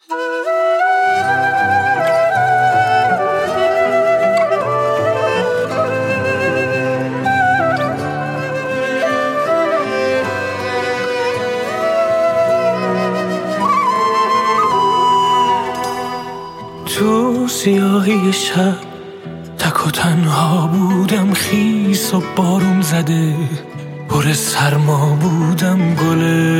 تو سیاهی شب تک و تنها بودم، خیس و بارون زده پر سرما بودم، گل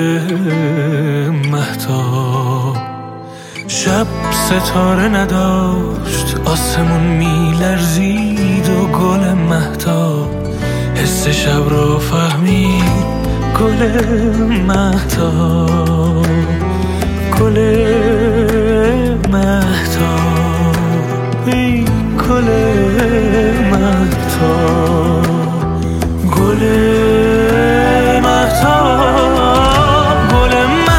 مهتاب. شب ستاره نداشت، آسمون میلرزید و گل مهتاب حس شب رو فهمید، گل مهتاب، گل مهتاب، ای گل مهتاب، گل مهتاب، گل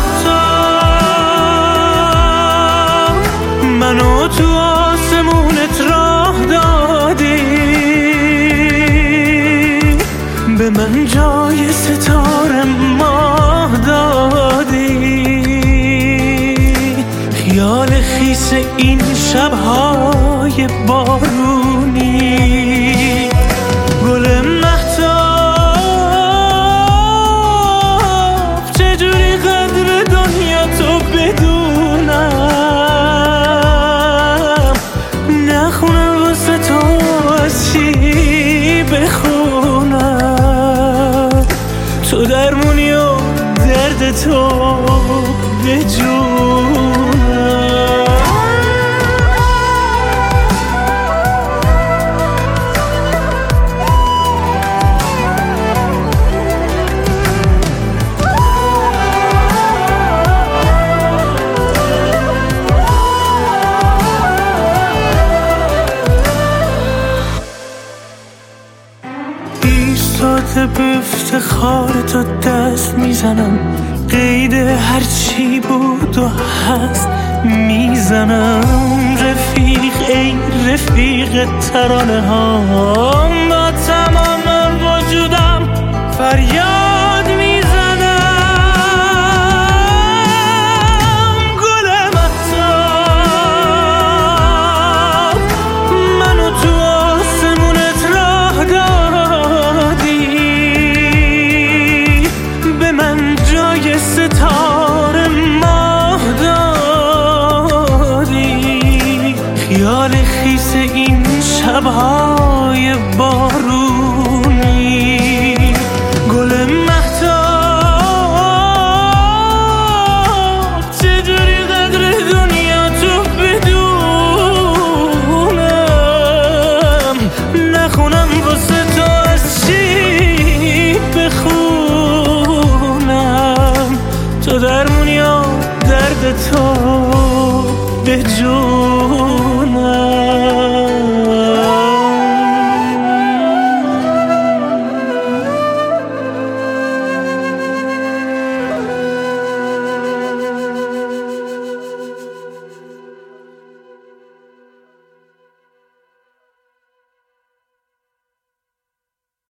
مهتاب. منو تو آسمونت راه دادی، به من جای ستاره ماه دادی. خیال خیس این شب‌های بارونی، گل مهتاب. چجوری قدر دنیا تو بدونم، نخونم واسه تو از چی بخونم. تو درمونی و درد تو به جونم. ایستاده به افتخار تو دست میزنم، قید هرچی بود و هست میزنم. رفیق ای رفیق ترانه ها، با تمام وجودم فریاد میزنم. گل مهتاب، منو تو آسمونت راه دادی، به من جای ستاره ماه دادی. خیال خیس این شب‌های بارونی، گل مهتاب. چجوری قدر دنیا تو بدونم، نخونم واسه تو از چی بخونم. تو درمونی و درد تو به جون.